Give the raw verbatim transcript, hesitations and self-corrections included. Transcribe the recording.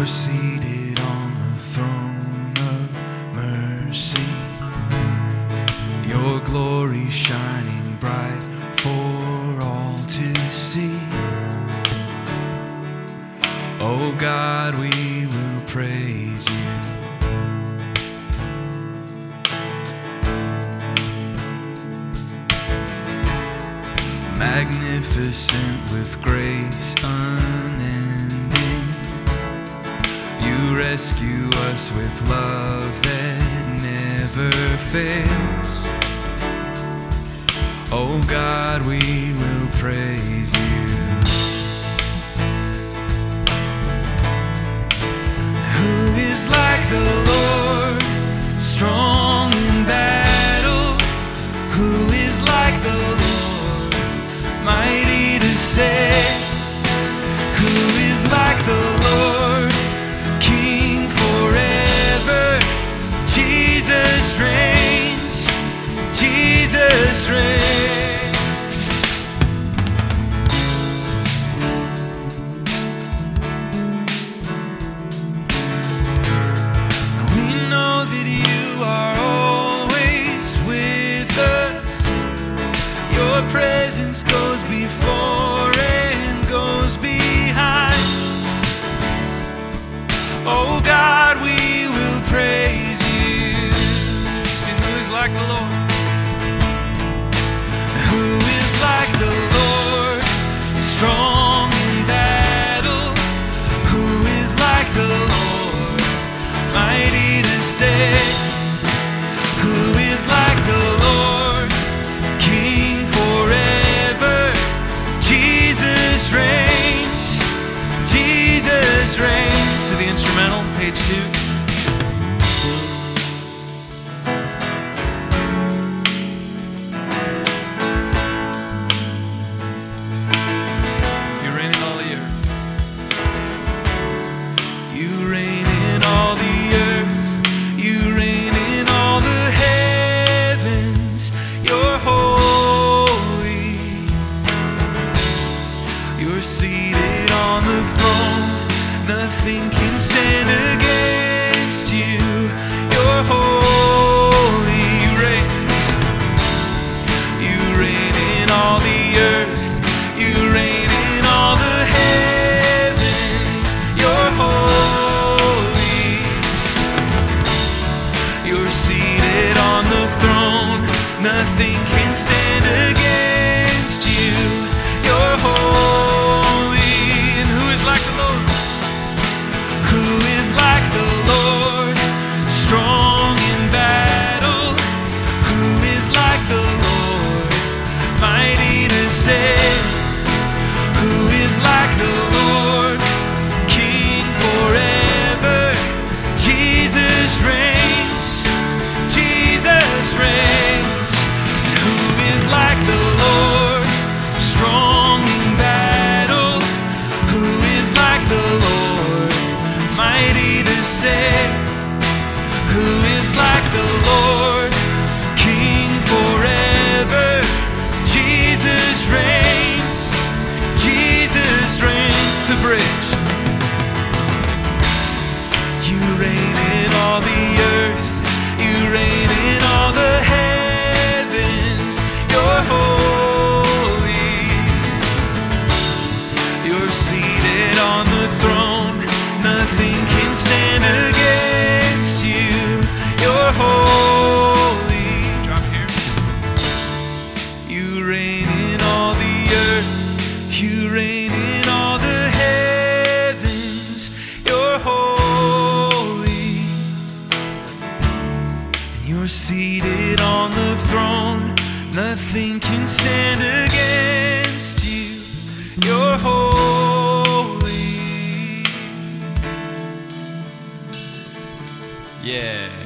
seated on the throne of mercy, your glory shining bright for all to see. Oh God, we will praise you. Magnificent with grace unending, you rescue us with love that never fails. Oh God, we will praise you. Who is like the Lord, strong in battle? Who is like the Lord, mighty to save? Who is like the Lord, King forever? Jesus reigns, Jesus reigns. We know that you are always with us. Your presence goes before and goes behind. Oh God, we will praise you. Sing, who is like the Lord? Who is like the Lord, strong in battle? Who is like the Lord, mighty to save? Who is like the Lord, King forever? Jesus reigns, Jesus reigns. To the instrumental, page two. You reign in all the earth. You reign in all the earth. You reign in all the heavens. You're holy. You're seated on the throne. Nothing can stand against you. You're holy. You reign. You reign in all the earth. You reign in all the heavens. You're holy. You're seated on the throne. Nothing can stand against you. You're holy. And who is like the Lord? Who is like the Lord, strong in battle? Who is like the Lord, mighty to save? Who is like the Lord, King forever? Jesus reigns, Jesus reigns. Who is like the Lord, strong in battle? Who is like the Lord, mighty to save? Who is like the Lord, King forever? Jesus reigns, Jesus reigns. The bridge. You reign in all the earth. You reign in all the heavens. You're holy. You're seated on the throne. Nothing can stand against you. You're holy. Drop here. You reign in all the earth. You reign in all the heavens. You're holy. You're seated on the throne. Nothing can stand against you. You're holy. Yeah.